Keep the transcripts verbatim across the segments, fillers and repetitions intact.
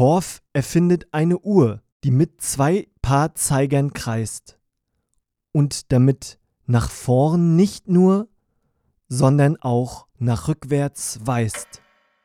Korff erfindet eine Uhr, die mit zwei Paar Zeigern kreist und damit nach vorn nicht nur, sondern auch nach rückwärts weist.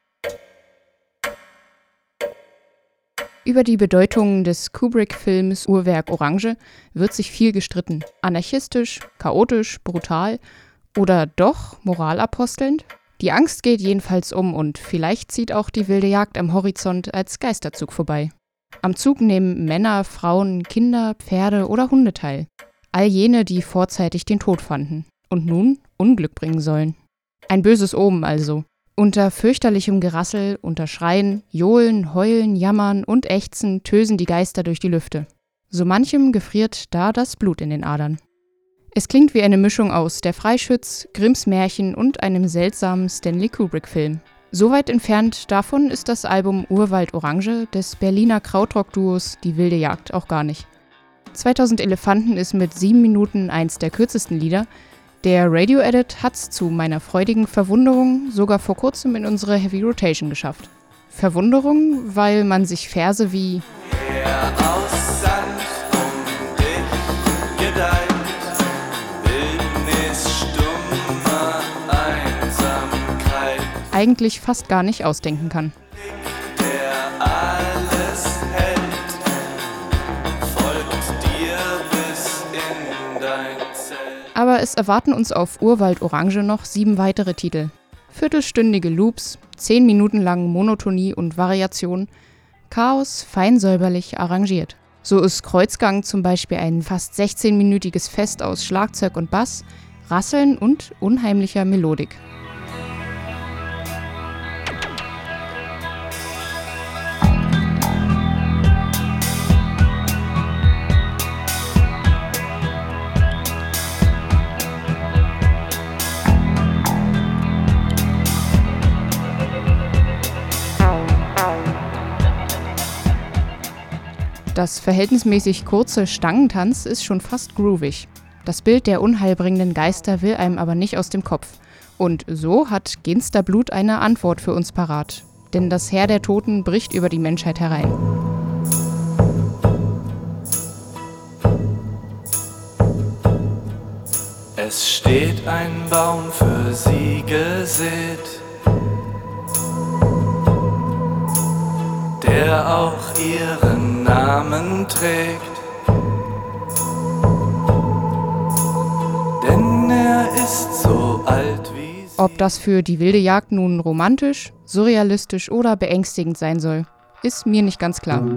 Über die Bedeutung des Kubrick-Films Uhrwerk Orange wird sich viel gestritten. Anarchistisch, chaotisch, brutal oder doch moralapostelnd? Die Angst geht jedenfalls um und vielleicht zieht auch die wilde Jagd am Horizont als Geisterzug vorbei. Am Zug nehmen Männer, Frauen, Kinder, Pferde oder Hunde teil. All jene, die vorzeitig den Tod fanden und nun Unglück bringen sollen. Ein böses Omen also. Unter fürchterlichem Gerassel, unter Schreien, Johlen, Heulen, Jammern und Ächzen tösen die Geister durch die Lüfte. So manchem gefriert da das Blut in den Adern. Es klingt wie eine Mischung aus Der Freischütz, Grimms Märchen und einem seltsamen Stanley Kubrick-Film. So weit entfernt davon ist das Album Urwald Orange des Berliner Krautrock-Duos Die wilde Jagd auch gar nicht. zweitausend Elefanten ist mit sieben Minuten eins der kürzesten Lieder. Der Radio-Edit hat's zu meiner freudigen Verwunderung sogar vor kurzem in unsere Heavy Rotation geschafft. Verwunderung, weil man sich Verse wie Er aus Sand um dich gedeiht, Wildnis, stummer Einsamkeit, eigentlich fast gar nicht ausdenken kann. der alles hält, folgt dir bis in dein Zelt. Aber es erwarten uns auf Urwald Orange noch sieben weitere Titel. Viertelstündige Loops, zehn Minuten lang Monotonie und Variation, Chaos fein säuberlich arrangiert. So ist Kreuzgang zum Beispiel ein fast sechzehnminütiges Fest aus Schlagzeug und Bass, Rasseln und unheimlicher Melodik. Das verhältnismäßig kurze Stangentanz ist schon fast groovig. Das Bild der unheilbringenden Geister will einem aber nicht aus dem Kopf. Und so hat Ginsterblut eine Antwort für uns parat. Denn das Heer der Toten bricht über die Menschheit herein. Es steht ein Baum für sie gesät, der auch ihren Namen trägt. Denn er ist so alt wie sie. Ob das für die wilde Jagd nun romantisch, surrealistisch oder beängstigend sein soll, ist mir nicht ganz klar.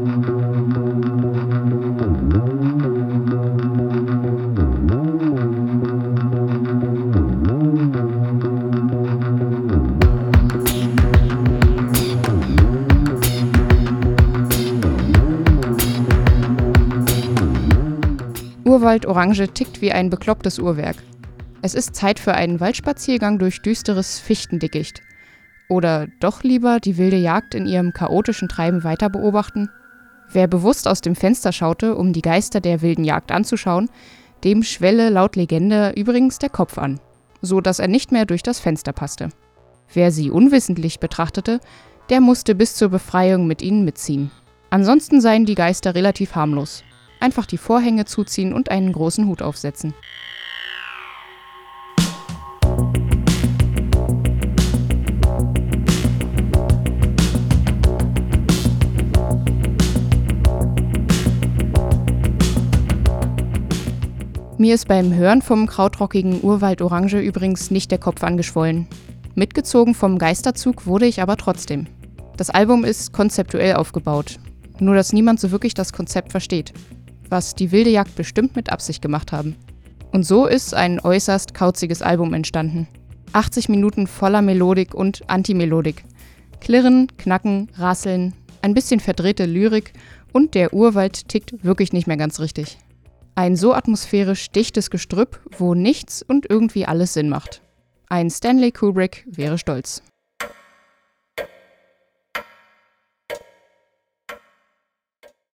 Urwald Orange tickt wie ein beklopptes Uhrwerk. Es ist Zeit für einen Waldspaziergang durch düsteres Fichtendickicht. Oder doch lieber die wilde Jagd in ihrem chaotischen Treiben weiter beobachten? Wer bewusst aus dem Fenster schaute, um die Geister der wilden Jagd anzuschauen, dem schwelle laut Legende übrigens der Kopf an, so dass er nicht mehr durch das Fenster passte. Wer sie unwissentlich betrachtete, der musste bis zur Befreiung mit ihnen mitziehen. Ansonsten seien die Geister relativ harmlos. Einfach die Vorhänge zuziehen und einen großen Hut aufsetzen. Mir ist beim Hören vom krautrockigen Urwald Orange übrigens nicht der Kopf angeschwollen. Mitgezogen vom Geisterzug wurde ich aber trotzdem. Das Album ist konzeptuell aufgebaut, nur dass niemand so wirklich das Konzept versteht, was die wilde Jagd bestimmt mit Absicht gemacht haben. Und so ist ein äußerst kauziges Album entstanden. achtzig Minuten voller Melodik und Antimelodik. Klirren, Knacken, Rasseln, ein bisschen verdrehte Lyrik und der Urwald tickt wirklich nicht mehr ganz richtig. Ein so atmosphärisch dichtes Gestrüpp, wo nichts und irgendwie alles Sinn macht. Ein Stanley Kubrick wäre stolz.